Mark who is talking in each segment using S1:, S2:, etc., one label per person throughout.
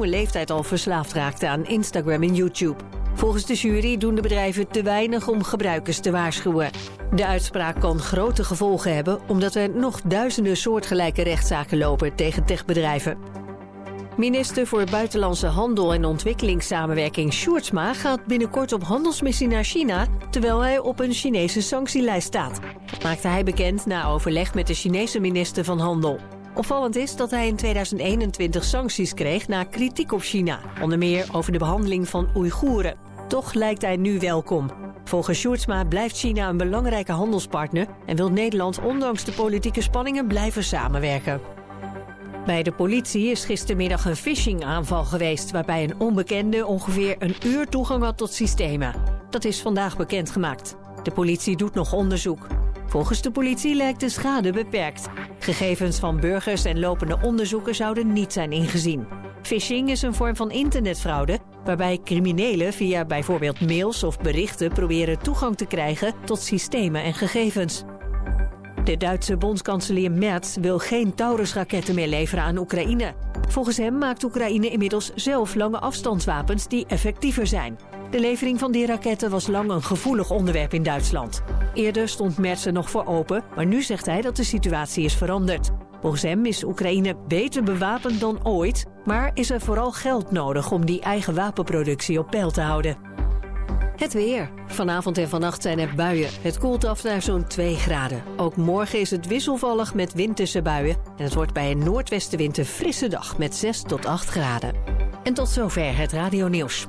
S1: jonge leeftijd al verslaafd raakte aan Instagram en YouTube. Volgens de jury doen de bedrijven te weinig om gebruikers te waarschuwen. De uitspraak kan grote gevolgen hebben, omdat er nog duizenden soortgelijke rechtszaken lopen tegen techbedrijven. Minister voor Buitenlandse Handel en Ontwikkelingssamenwerking Sjoerdsma gaat binnenkort op handelsmissie naar China, terwijl hij op een Chinese sanctielijst staat. Dat maakte hij bekend na overleg met de Chinese minister van Handel. Opvallend is dat hij in 2021 sancties kreeg na kritiek op China, onder meer over de behandeling van Oeigoeren. Toch lijkt hij nu welkom. Volgens Sjoerdsma blijft China een belangrijke handelspartner en wil Nederland ondanks de politieke spanningen blijven samenwerken. Bij de politie is gistermiddag een phishing-aanval geweest, waarbij een onbekende ongeveer een uur toegang had tot systemen. Dat is vandaag bekendgemaakt. De politie doet nog onderzoek. Volgens de politie lijkt de schade beperkt. Gegevens van burgers en lopende onderzoeken zouden niet zijn ingezien. Phishing is een vorm van internetfraude, waarbij criminelen via bijvoorbeeld mails of berichten proberen toegang te krijgen tot systemen en gegevens. De Duitse bondskanselier Merz wil geen Taurus-raketten meer leveren aan Oekraïne. Volgens hem maakt Oekraïne inmiddels zelf lange afstandswapens die effectiever zijn. De levering van die raketten was lang een gevoelig onderwerp in Duitsland. Eerder stond Merz er nog voor open, maar nu zegt hij dat de situatie is veranderd. Volgens hem is Oekraïne beter bewapend dan ooit, maar is er vooral geld nodig om die eigen wapenproductie op peil te houden. Het weer. Vanavond en vannacht zijn er buien. Het koelt af naar zo'n 2 graden. Ook morgen is het wisselvallig met winterse buien. En het wordt bij een noordwestenwind een frisse dag met 6 tot 8 graden. En tot zover het radionieuws.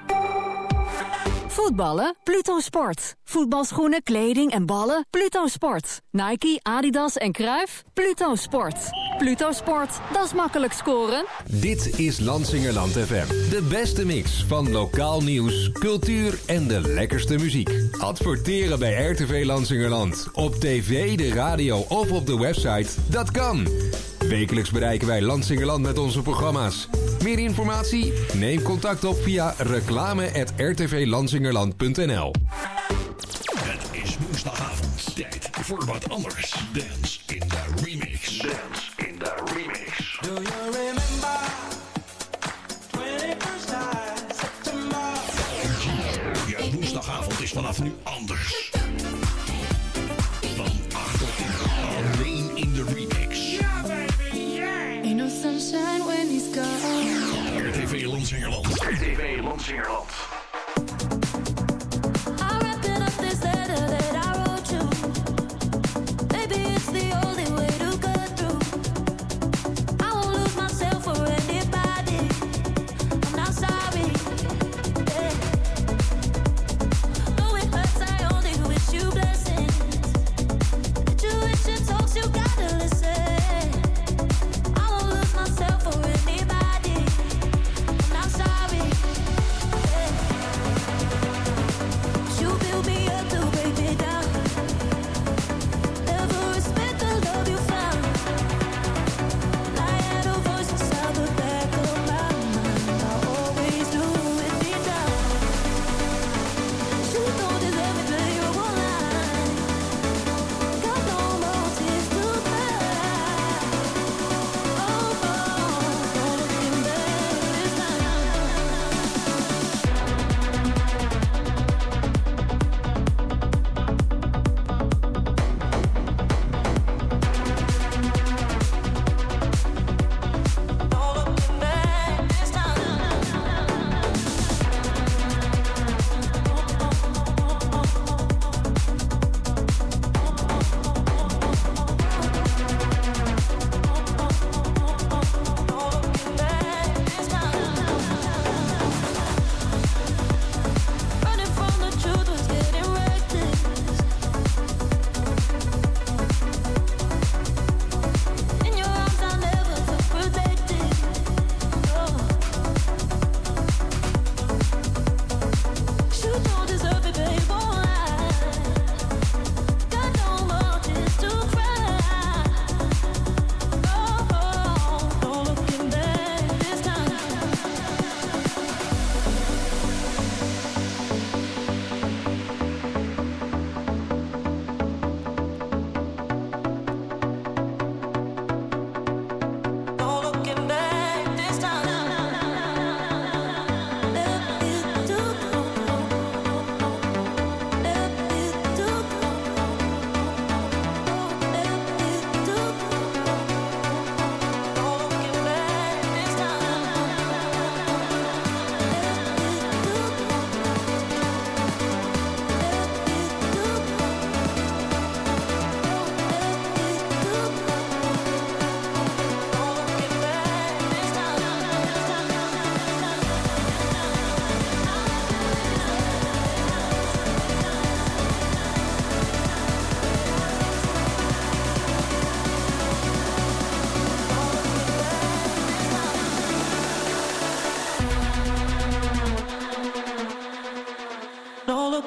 S2: Voetballen? Pluto Sport. Voetbalschoenen, kleding en ballen? Pluto Sport. Nike, Adidas en Cruijff? Pluto Sport. Pluto Sport, dat is makkelijk scoren.
S3: Dit is Lansingerland FM. De beste mix van lokaal nieuws, cultuur en de lekkerste muziek. Adverteren bij RTV Lansingerland. Op tv, de radio of op de website. Dat kan. Wekelijks bereiken wij Lansingerland met onze programma's. Meer informatie? Neem contact op via reclame@rtvlansingerland.nl.
S4: Het is woensdagavond. Tijd voor wat anders. Dance in the remix. Dance in the remix.
S5: Do you remember 21st September?
S4: Ja, woensdagavond is vanaf nu anders. Van 8 tot 10. Alleen in de remix.
S5: Yeah, baby, yeah. Ain't no sunshine when he's gone.
S4: RTV Lansingerland. RTV Lansingerland.
S5: Myself or anybody, I'm not sorry. Yeah.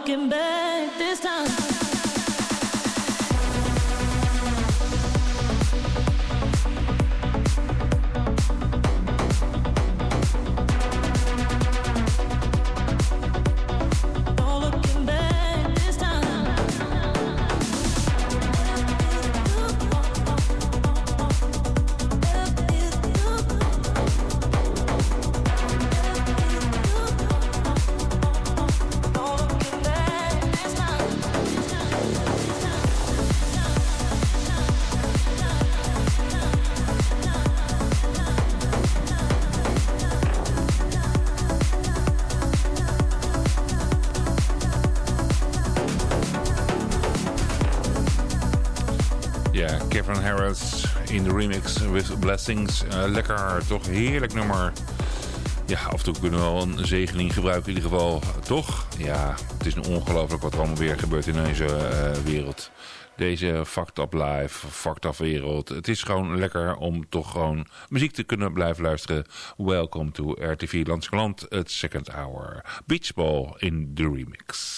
S5: looking back this time.
S6: Kevin Harris in de remix with Blessings. Lekker, toch heerlijk nummer. Ja, af en toe kunnen we wel een zegening gebruiken in ieder geval. Toch? Ja, het is ongelooflijk wat er allemaal weer gebeurt in deze wereld. Deze fucked up life, fucked up wereld. Het is gewoon lekker om toch gewoon muziek te kunnen blijven luisteren. Welcome to RTV Landsgeland, het second hour. Beach Ball in de remix.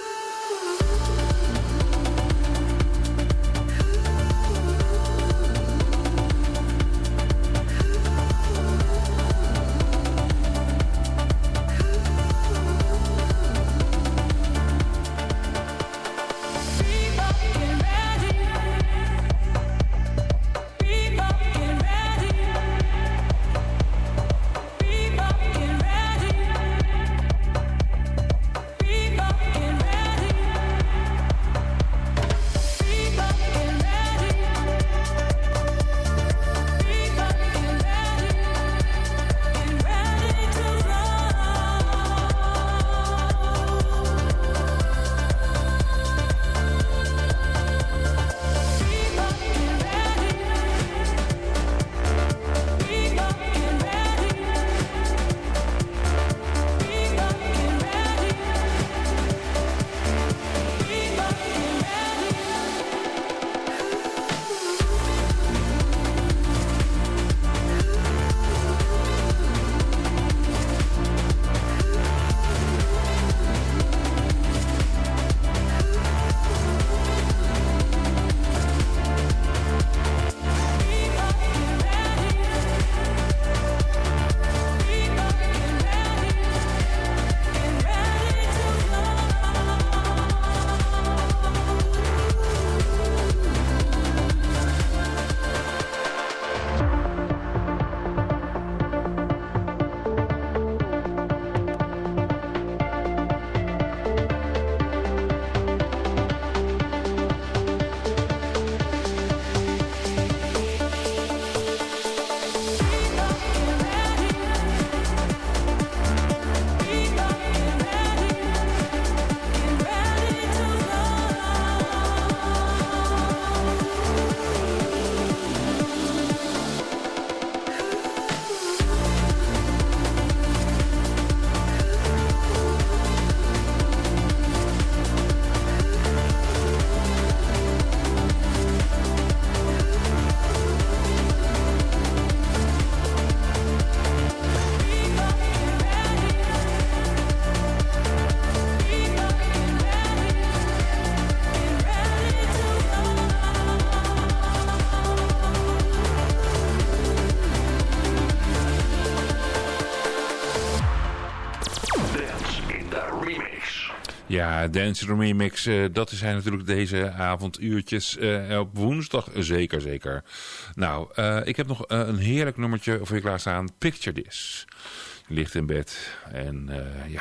S6: Ja, Dance Remix, dat zijn natuurlijk deze avonduurtjes op woensdag. Zeker. Nou, ik heb nog een heerlijk nummertje voor je klaarstaan. Picture This. Je ligt in bed en ja,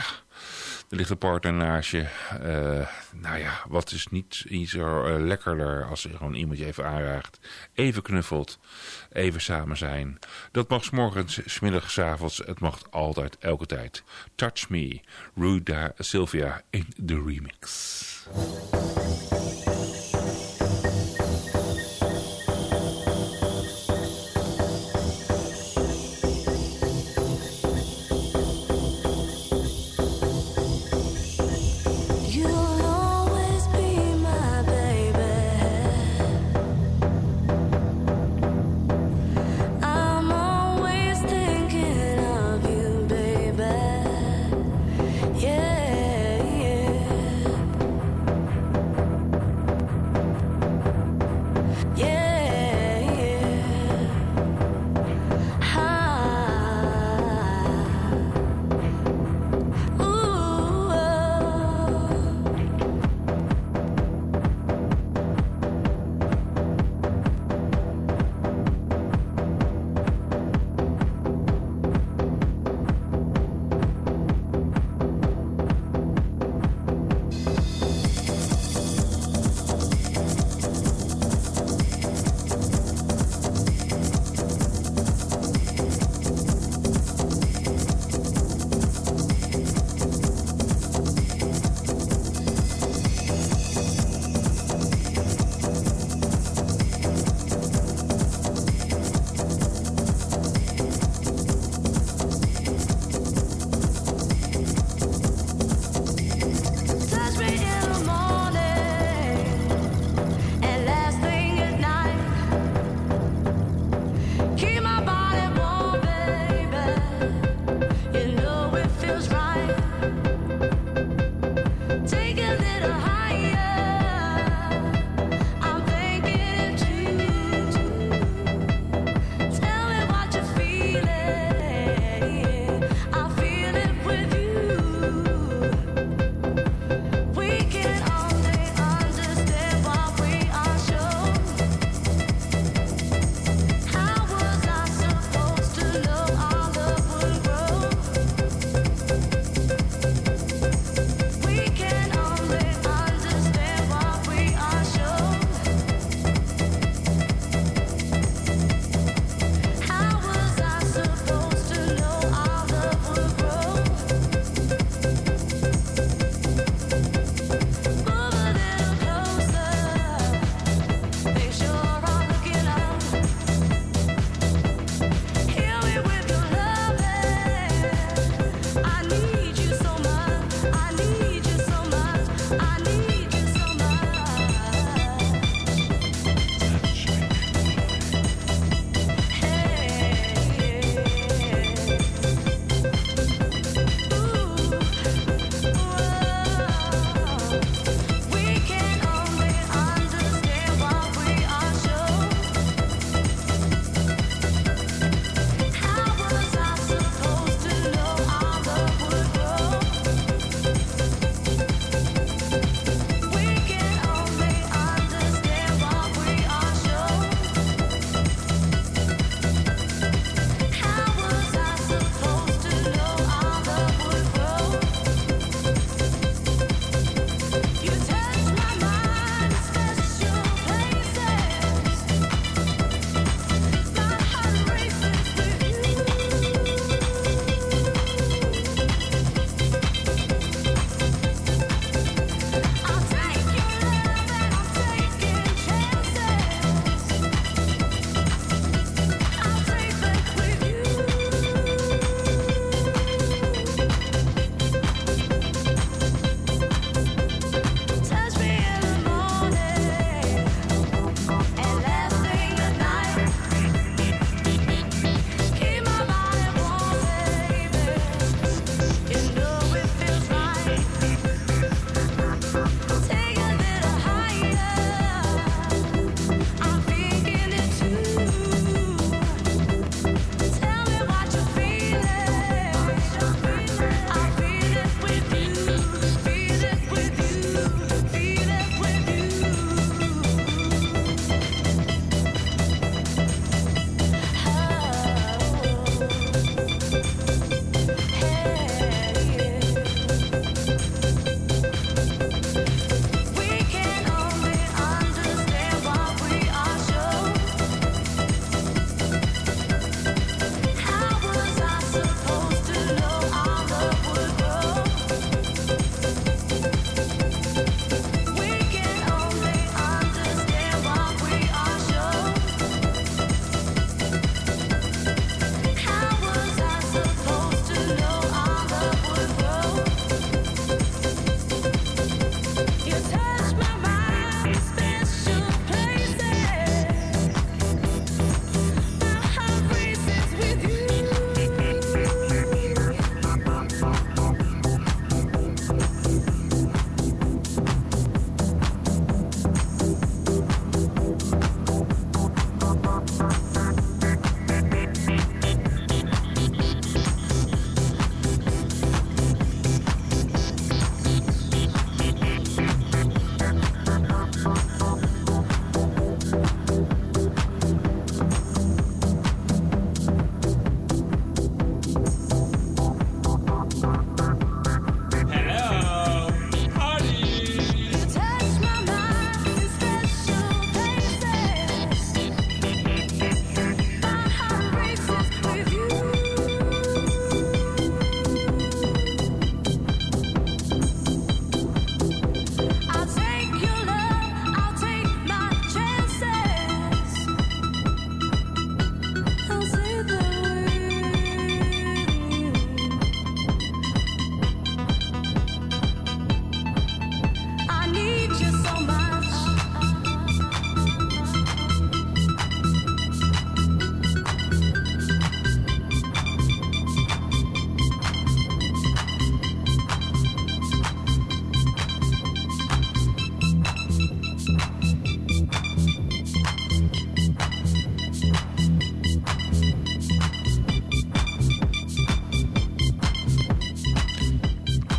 S6: er ligt een partner naast je. Nou ja, wat is niet iets lekkerder als er gewoon iemand je even aanraakt. Even knuffelt, even samen zijn. Dat mag 's morgens, 's middags, 's avonds. Het mag altijd, elke tijd. Touch Me, Ruda Sylvia in de remix.
S5: Yeah, yeah.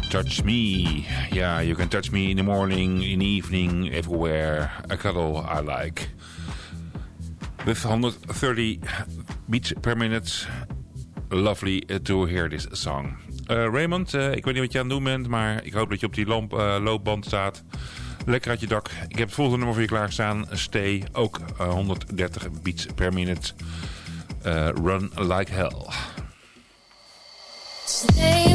S6: Touch me. Yeah, you can touch me in the morning, in the evening, everywhere. A cuddle I like. With 130 beats per minute. Lovely to hear this song. Raymond, ik weet niet wat je aan het doen bent, maar ik hoop dat je op die loopband staat. Lekker uit je dak. Ik heb het volgende nummer voor je klaarstaan. Stay, ook 130 beats per minute. Run like hell.
S5: Stay.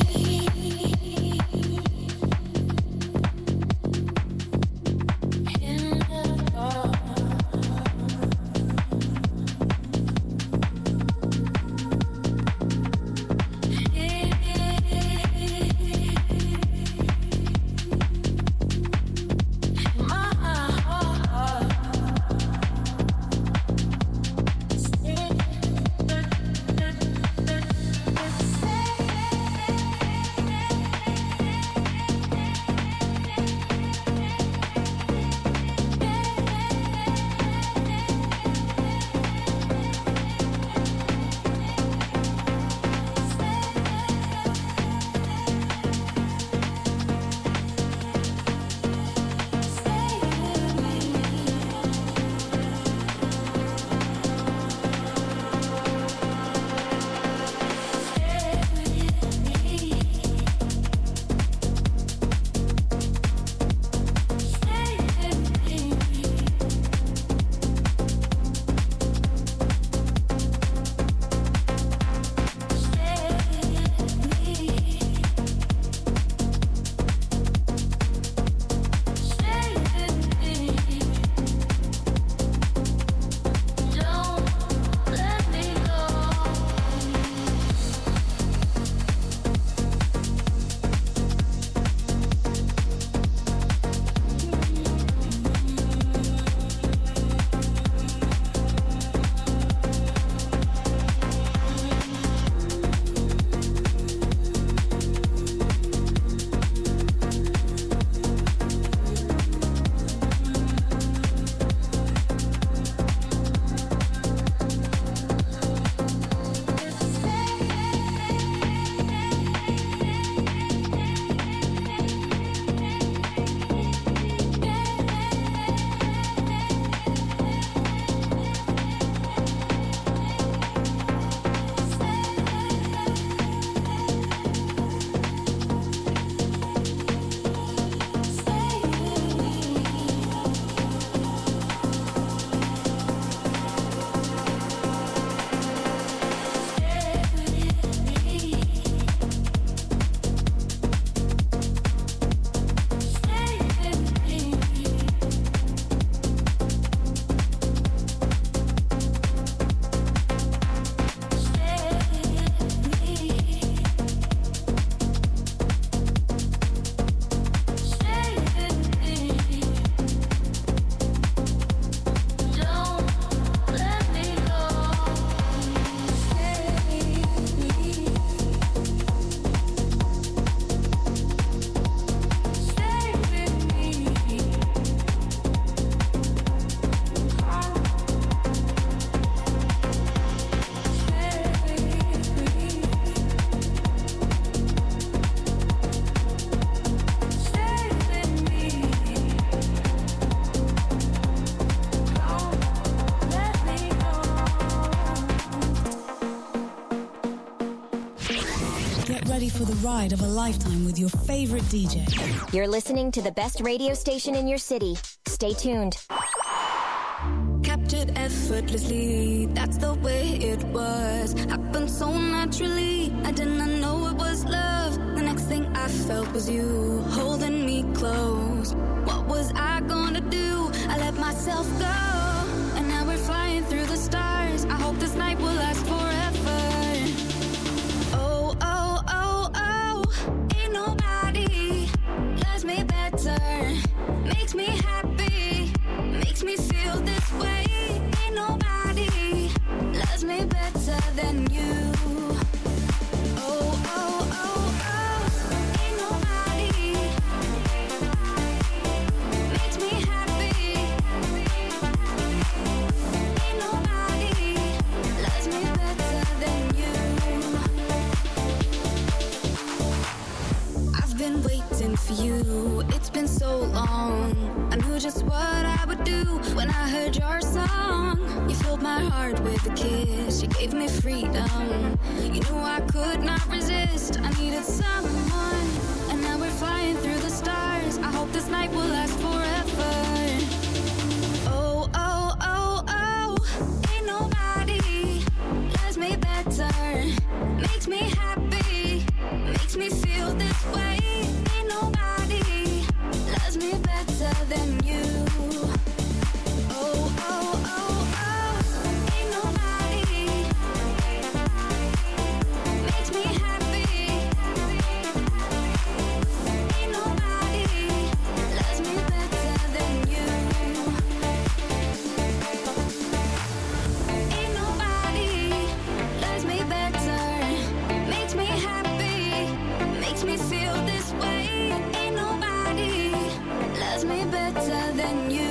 S7: ready for the ride of a lifetime with your favorite DJ.
S8: You're listening to the best radio station in your city. Stay tuned.
S5: Captured effortlessly, that's the way it was. Happened so naturally, I did not know it was love. The next thing I felt was you holding me close. What was I gonna do? I let myself go, and now we're flying through the stars. I hope this night will last forever. Oh, oh, oh, oh, ain't nobody loves me better, makes me happy, makes me feel this way. Ain't nobody loves me better than you. Oh, oh, oh, oh, ain't nobody makes me happy, you. It's been so long. I knew just what I would do when I heard your song. You filled my heart with a kiss. You gave me freedom. You knew I could not resist. I needed someone. And now we're flying through the stars. I hope this night will last forever. Oh, oh, oh, oh. Ain't nobody loves me better. Makes me happy. Makes me feel this way. Ain't nobody loves me better than you. Oh, oh, oh, oh. Ain't nobody makes me happy. Ain't nobody loves me better than you. Ain't nobody loves me better. Makes me happy. Makes me feel this way. Ain't nobody loves me better than you.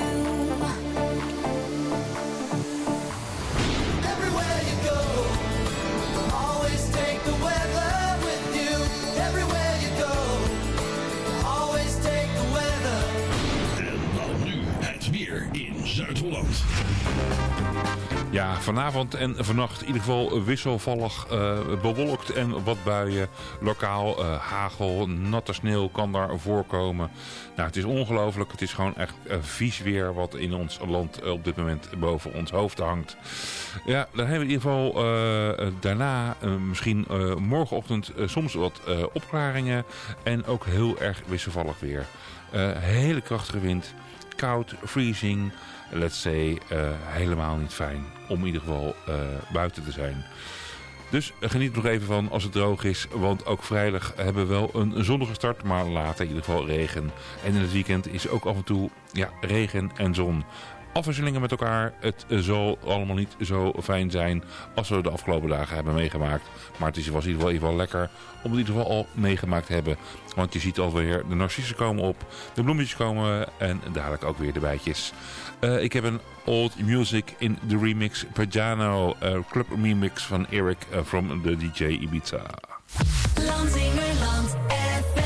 S9: Everywhere you go, always take the weather with you. Everywhere you go, always take the weather.
S4: En dan nu het weer in Zuid-Holland.
S6: Ja, vanavond en vannacht in ieder geval wisselvallig bewolkt en wat buien. Lokaal hagel, natte sneeuw kan daar voorkomen. Nou, het is ongelooflijk. Het is gewoon echt vies weer wat in ons land op dit moment boven ons hoofd hangt. Ja, dan hebben we in ieder geval daarna misschien morgenochtend soms wat opklaringen. En ook heel erg wisselvallig weer. Hele krachtige wind, koud, freezing. Let's say, helemaal niet fijn om in ieder geval buiten te zijn. Dus geniet nog even van als het droog is. Want ook vrijdag hebben we wel een zonnige start. Maar later in ieder geval regen. En in het weekend is ook af en toe regen en zon. Afwisselingen met elkaar. Het zal allemaal niet zo fijn zijn als we de afgelopen dagen hebben meegemaakt. Maar het was in ieder geval lekker om het in ieder geval al meegemaakt te hebben. Want je ziet alweer de narcissen komen op. De bloemetjes komen en dadelijk ook weer de bijtjes. Ik heb een old music in de remix Pajano club remix van Eric from the DJ Ibiza.
S10: Lansingerland FM.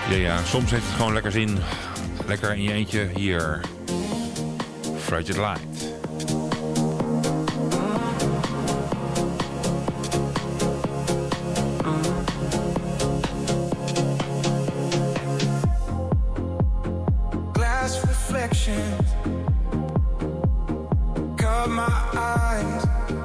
S6: Ja, soms heeft het gewoon lekker zin. Lekker in je eentje hier. Fragile Light.
S9: Glass reflections caught my eyes.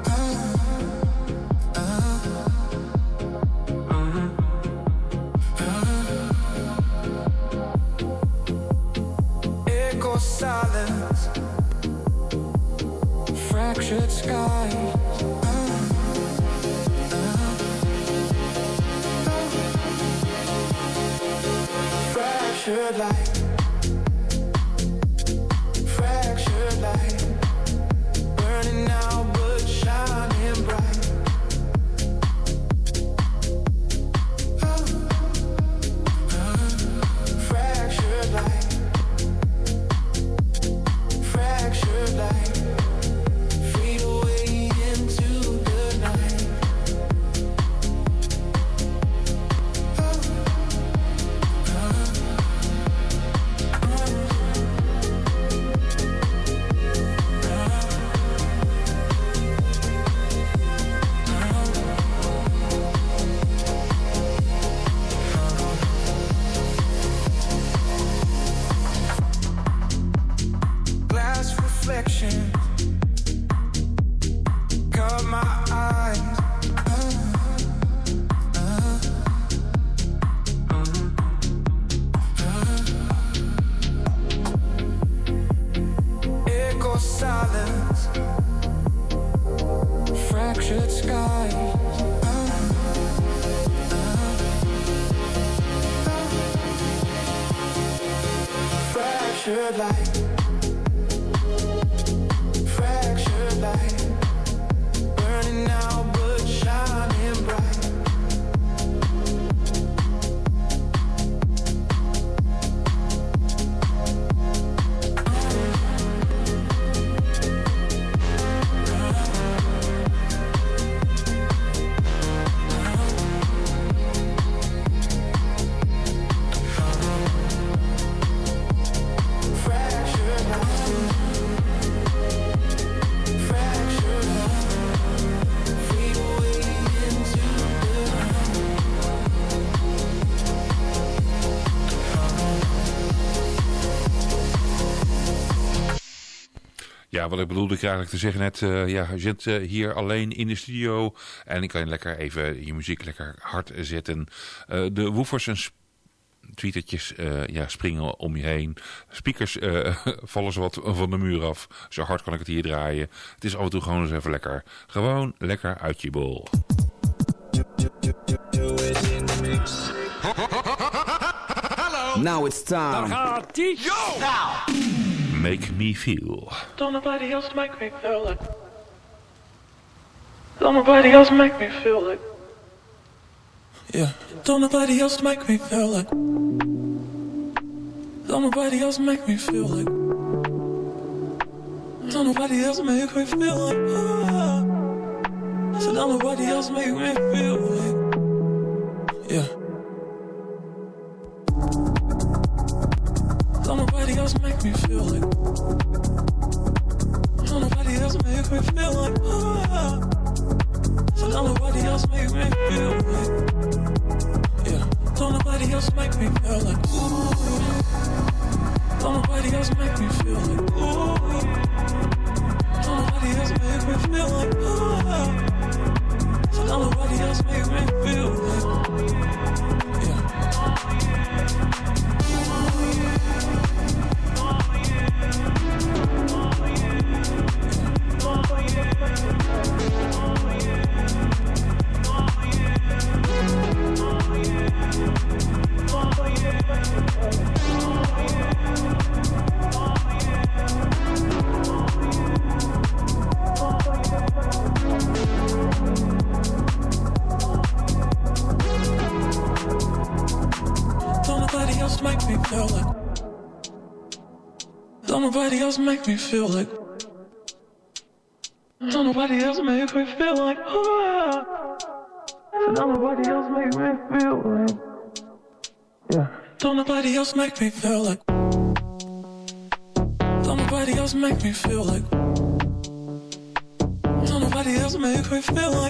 S9: Echo silence, fractured skies. Fractured light. Fractured light, burning out but shining bright. Fractured light, fractured light, fade away into the night. Glass reflection caught my eyes. Echo silence, fractured skies. Fractured light. Fractured light, burning out but shining bright. Fractured light. Fractured light, fade away into the
S6: Ja, wat ik bedoelde ik eigenlijk te zeggen net. Ja, je zit hier alleen in de studio. En ik kan lekker even je muziek lekker hard zetten. De woofers en tweetertjes springen om je heen. Speakers vallen zo wat van de muur af. Zo hard kan ik het hier draaien. Het is af en toe gewoon eens even lekker. Gewoon lekker uit je bol.
S10: Now it's time.
S6: Make me feel.
S11: Don't nobody else make me feel like. Don't nobody else make me feel like. Yeah. Don't nobody else make me feel like. Don't nobody else make me feel like. Don't nobody else make me feel like. So don't nobody else make me feel like. Yeah. Don't nobody else make me feel like. Don't nobody else make me feel like. So don't nobody else make me feel like. Yeah. Don't nobody else make me feel like. Ooh. Don't nobody else make me feel like. Ooh. Don't nobody else make me feel like. So don't nobody else make me feel like. Yeah. Make me feel like. Don't nobody else make me feel like. Don't nobody else make me feel like. Don't nobody else make me feel like. Yeah. Don't nobody else make me feel like. Don't nobody else make me feel like. Don't nobody else make me feel like.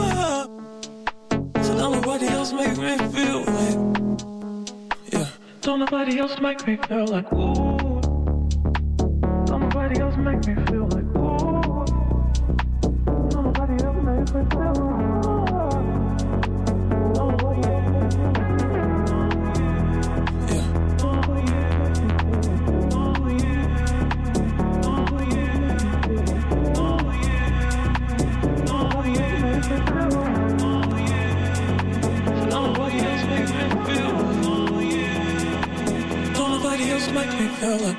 S11: So don't nobody else make me feel like. Yeah. Don't nobody else make me feel like. Ooh. Don't nobody else make me feel like. Ooh. Don't nobody else make me feel like. Make me feel like.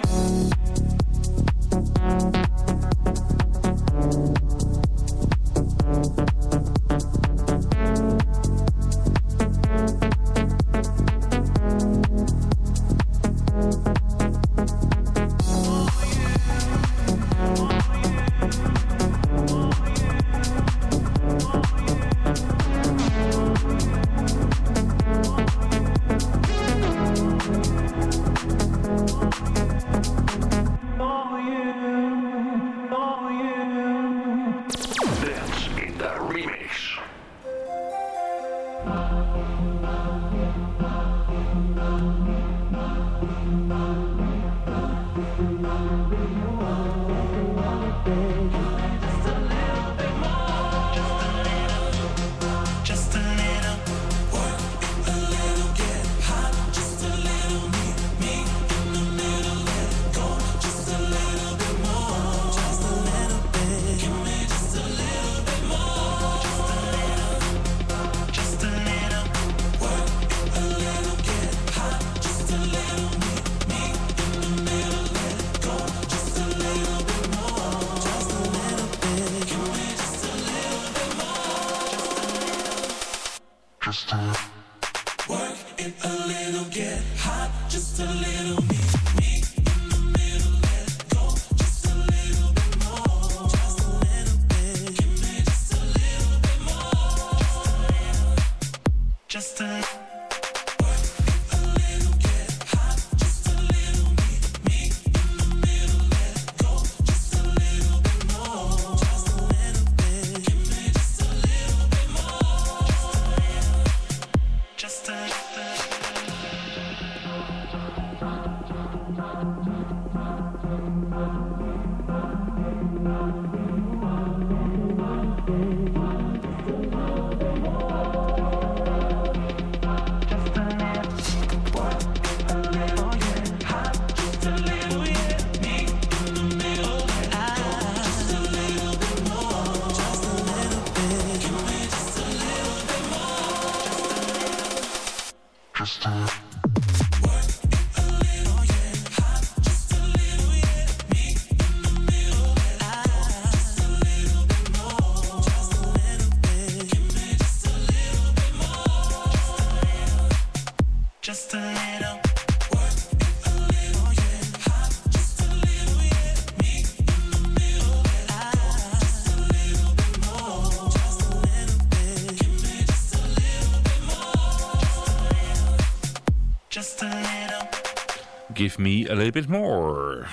S6: Give me a little bit more.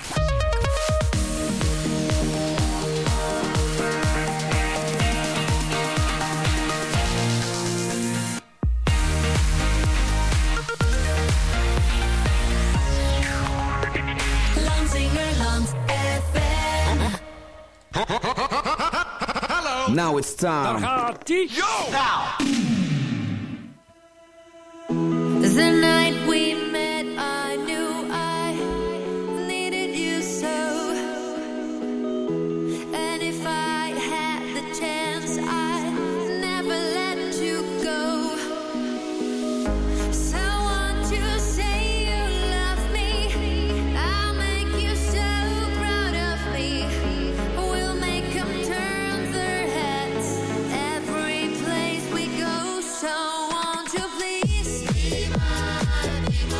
S10: Now it's time.
S12: Daar gaat die.
S10: Yo! Now!
S5: The night we met, I knew I needed you so. And if I had the chance, I'd never let you go. So won't you say you love me? I'll make you so proud of me. We'll make them turn their heads every place we go. So won't you please be mine?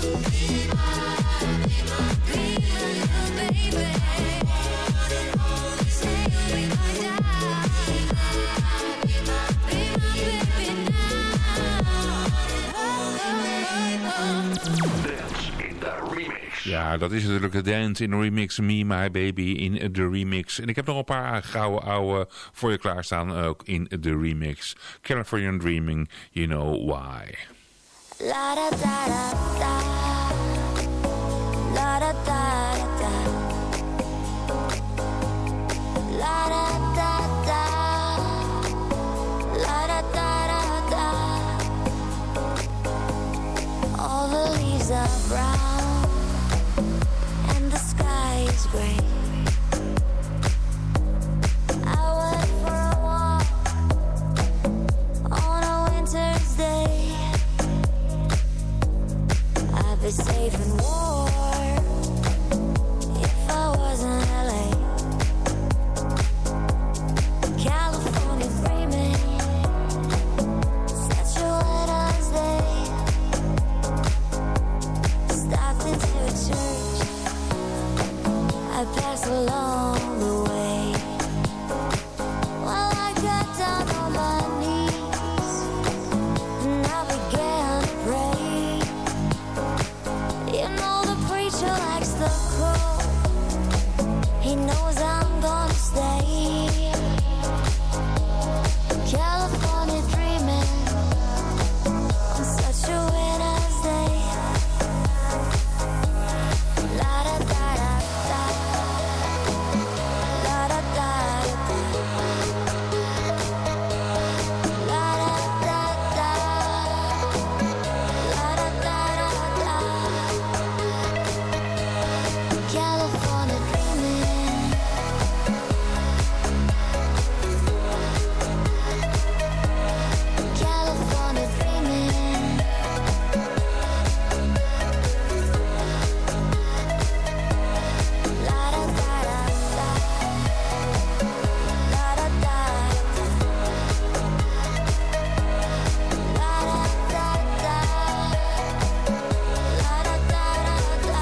S6: Ja, dat is natuurlijk de Dance in de Remix, Me, My Baby in de Remix. En ik heb nog een paar gouden ouwe voor je klaarstaan, ook in de Remix. Californian Dreaming, You Know Why.
S5: La da da da da, la da da da, la da da da, la da da da. All the leaves are brown and the sky is gray. I went for a walk on a winter's day. I'd be safe and warm if I was in LA. California dreaming, such a winter's day. Stopped into a church, I passed along the way. Well, I got down on my knees and I began to pray. You know the preacher likes the cold. He knows I'm gonna stay. California dreaming on such a winter's day. La da da da da, la da da da, la da da da, la da da da. California dreaming, California dreaming, la da da da da, la da da da, la da da da, la da da da.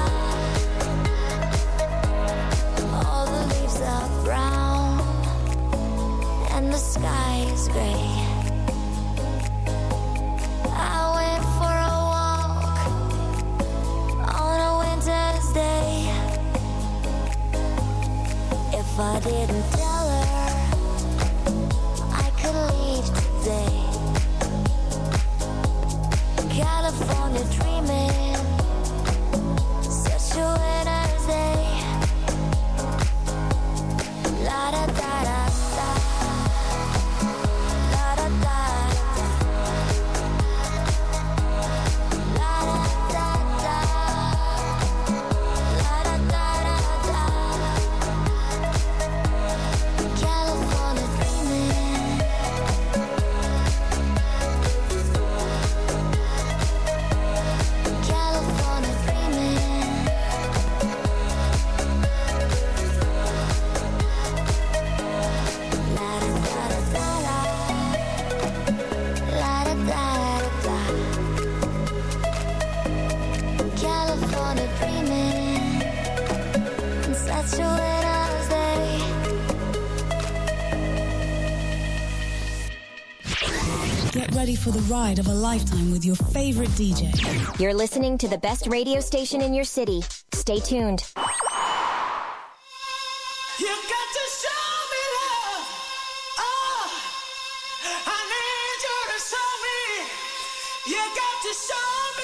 S5: All the leaves are brown and the sky is gray. I went for a walk on a winter's day. If I didn't tell her I could leave today. California dreaming, such a winter's day. La da da da da, la da da da, la da da da, la da da da. California dreaming, California dreaming. La da da da da, la da da da. California dreaming, on such a winter's day.
S7: Get ready for the ride of a lifetime with your favorite DJ.
S8: You're listening to the best radio station in your city. Stay tuned.
S9: You got to show me love. Oh, I need you to show me. You got to show me.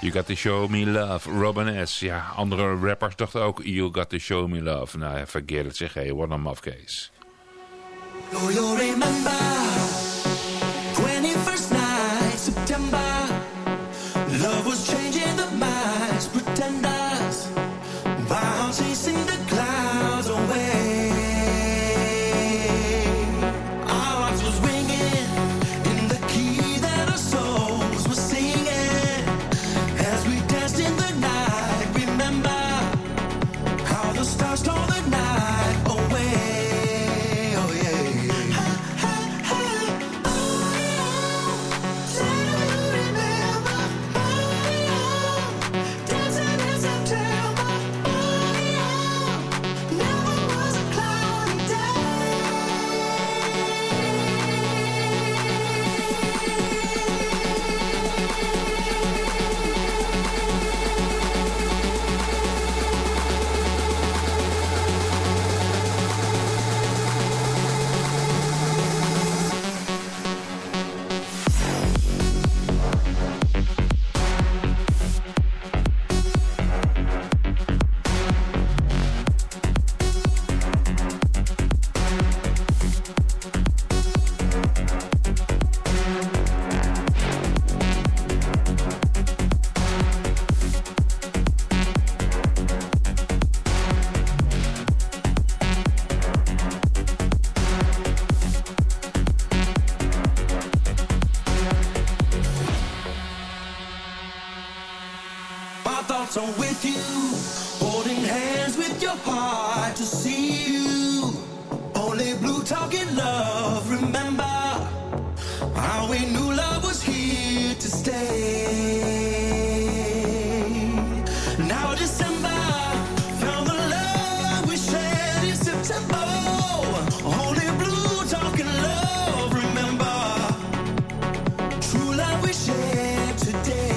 S6: You got to show me love, Robin S. Ja, andere rappers dachten ook, you got to show me love. Nou, forget it, zeg, hey, what a mafcase.
S9: Do you remember 21st night, September? Love was changing the minds, pretenders, while chasing the clouds away. Our hearts was ringing in the key that our souls were singing as we danced in the night. Remember how the stars stole the night away. Oh yeah. So with you, holding hands with your heart to see you. Only blue talking love, remember how we knew love was here to stay. Now December found the love we shared in September. Only blue talking love, remember true love we shared today.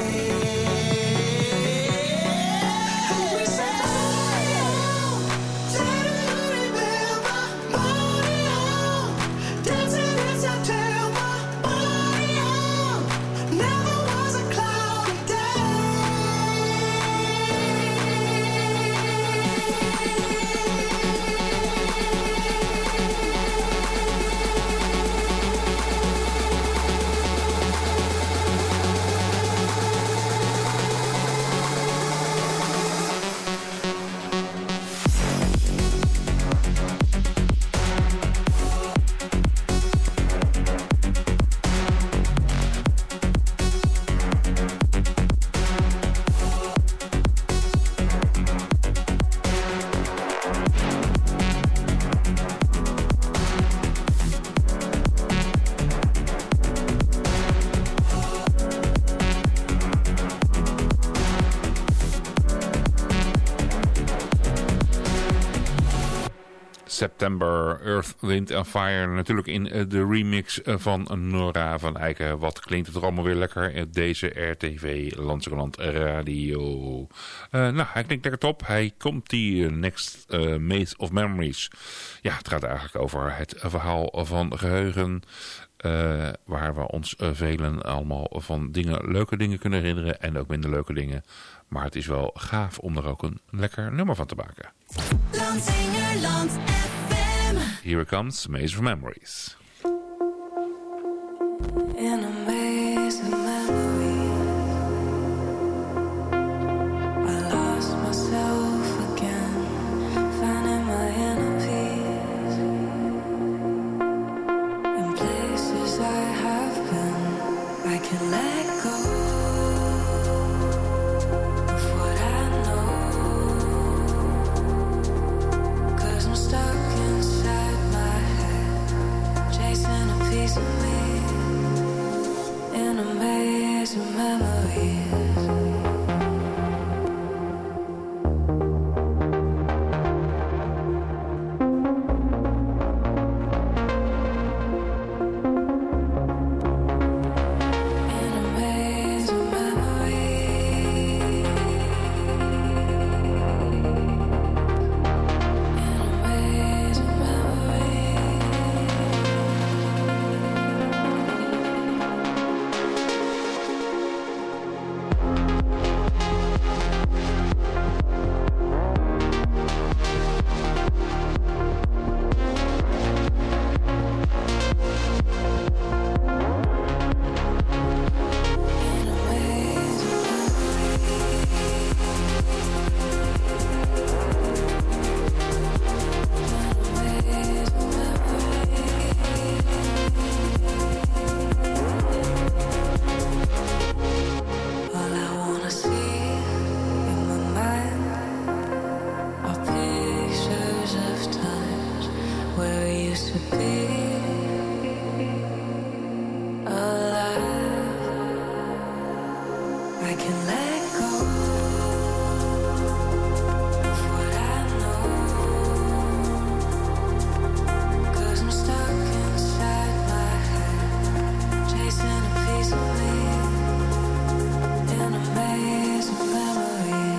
S6: September, Earth, Wind and Fire. Natuurlijk in de remix van Nora van Eiken. Wat klinkt het er allemaal weer lekker. Deze RTV Landsengeland Radio. Nou, hij klinkt lekker top. Hij komt die Next Maze of Memories. Ja, het gaat eigenlijk over het verhaal van geheugen. Waar we ons velen allemaal van leuke dingen kunnen herinneren. En ook minder leuke dingen. Maar het is wel gaaf om er ook een lekker nummer van te maken.
S12: Landsingerland FM.
S6: Here it comes, Maze of Memories.
S12: In a maze of memories, I lost myself again, finding my inner peace. In places I have been, I can let go. Piece of me. to be alive. I can let go of what I know, 'cause I'm stuck inside my head, chasing a piece of me in a maze of memories.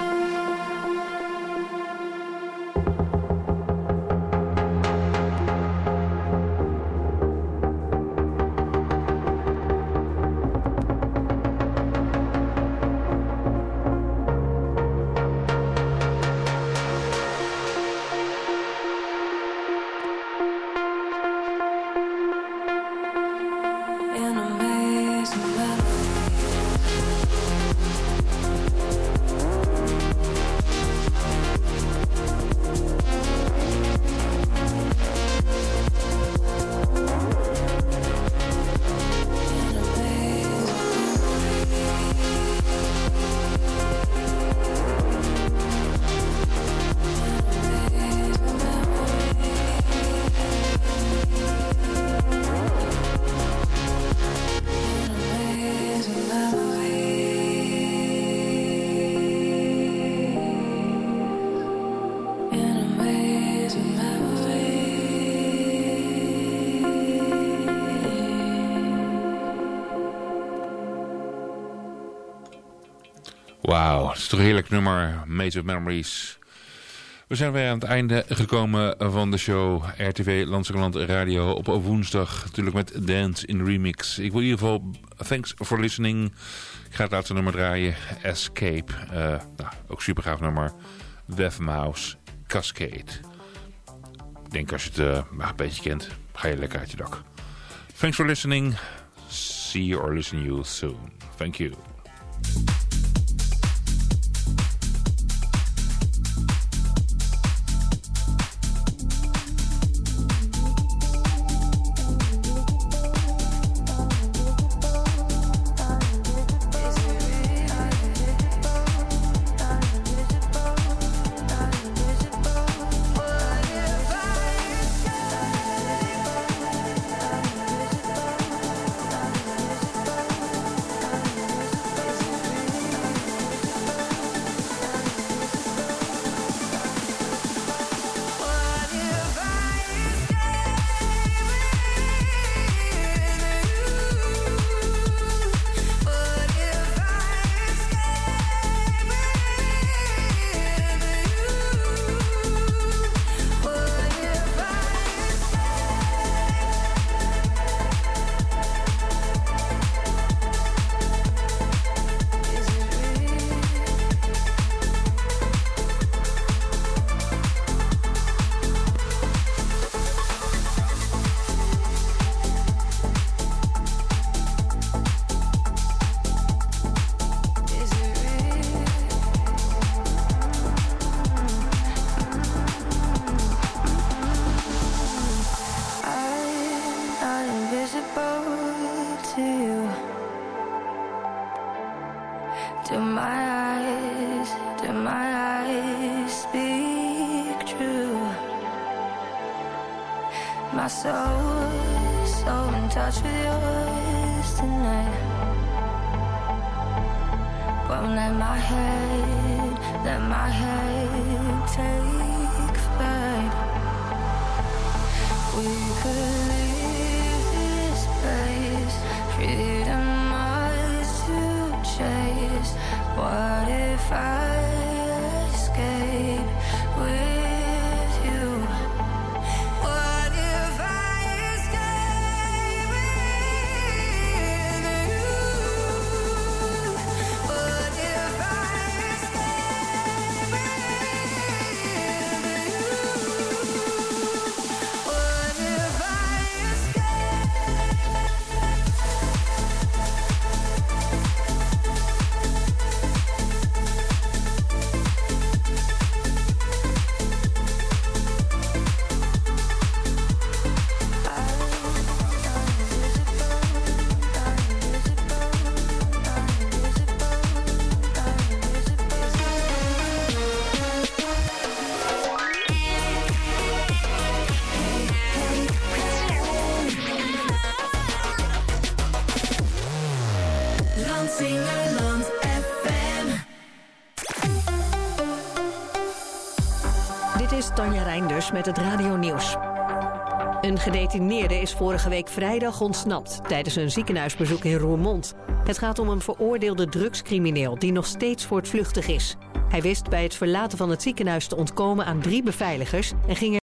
S6: Wauw, het is toch een heerlijk nummer, Maze of Memories. We zijn weer aan het einde gekomen van de show RTV Landsingerland Radio op woensdag. Natuurlijk met Dance in Remix. Ik wil in ieder geval thanks for listening. Ik ga het laatste nummer draaien, Escape. Ook super gaaf nummer. Wefmouse Cascade. Ik denk als je het een beetje kent, ga je lekker uit je dak. Thanks for listening. See you or listen you soon. Thank you.
S12: My soul so in touch with yours tonight. Won't let my head take flight. We could leave this place, freedom ours to chase. What if I escape with you? What if I escape with you? What if I escape with you?
S1: Reinders met het radionieuws. Een gedetineerde is vorige week vrijdag ontsnapt tijdens een ziekenhuisbezoek in Roermond. Het gaat om een veroordeelde drugscrimineel die nog steeds voortvluchtig is. Hij wist bij het verlaten van het ziekenhuis te ontkomen aan 3 beveiligers en ging er